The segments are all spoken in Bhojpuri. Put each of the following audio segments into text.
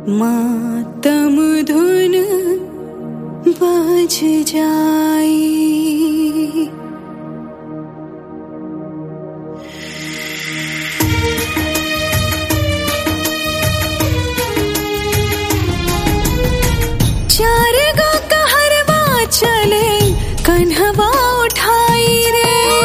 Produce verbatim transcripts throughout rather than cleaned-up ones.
मातम धुन बज जाई। चार गो कहरवा चले कन्हवा उठाई रे,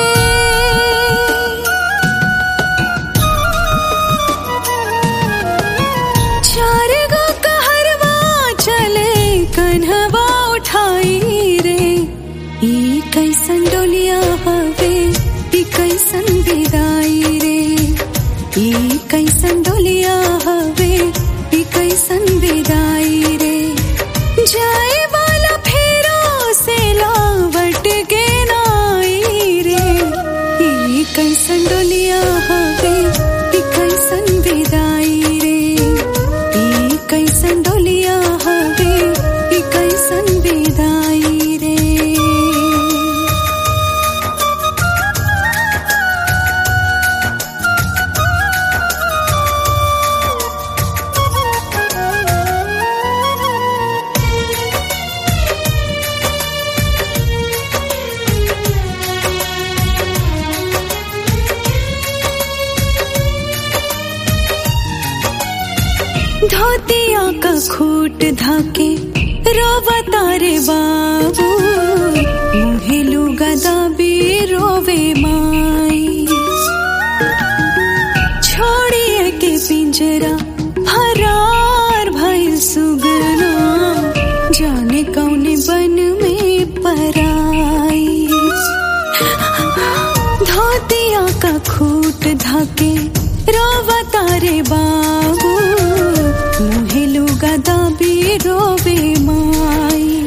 चार गो कहरवा चले कन्हवा उठाई रे। ई कैसन डोलिया हवे, ई कैसन विदाई रे, ई कैसन डोलिया हवे, ई कैसन विदाई रे। जाए वाला फेरो से लावट के नाई रे, ई कैसन डोलिया हवे, ई कैसन विदाई रे, ई कैसन डोलिया हवे, ई कैसन विदाई रे। धोतिया का खूट धाके रोवता रे बाबू, मुहे लुगा दाबी रोवे माई। छोड़िए के पिंजरा फरार भइल सुगना, जाने कौने बन में पराई। धोतिया का खूट धाके रोवता रे बाबू, मुहे लुगा दाबी रोवे माई।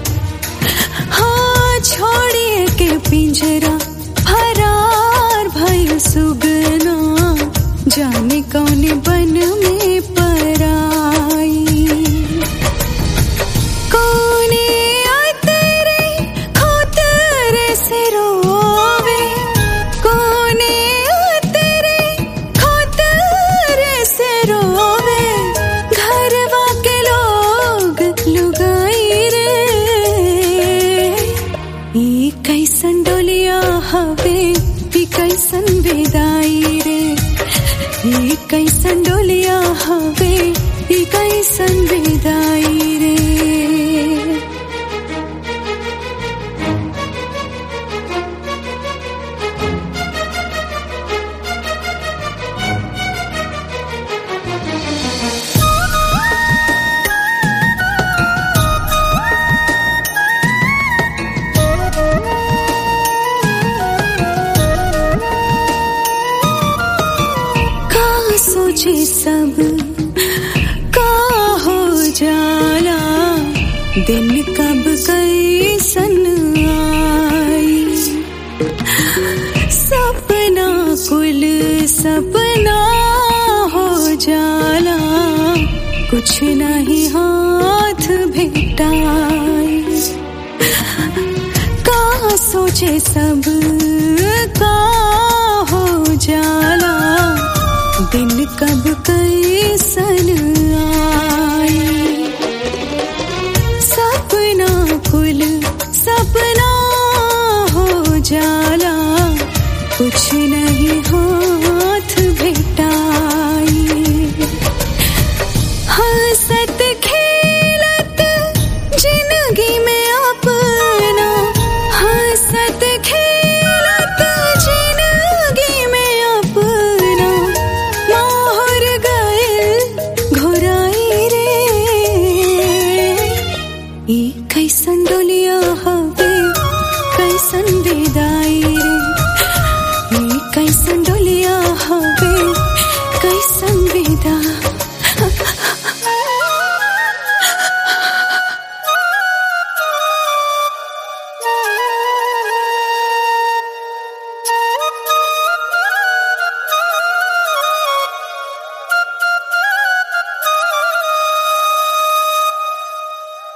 हाँ छोड़िए के पिंजरा फरार भइल सुगना, जाने कौने बन में पराई। कौने अतरे खोतरे से रोवे, कौने अतरे खोतरे से रोवे। घरवा के लोग लुगाई रे, ई कैसन डोलिया हवे, ई कैसन विदाई रे, ई कैसन डोलिया हवे, ई कैसन विदाई रे। सोचे सब का हो जाला, दिन कब कैसन आई। सपना कुल सपना हो जाला, कुछ नहीं हाथ भेटाई। का सोचे सब का हो जाला, दिन कब कैसा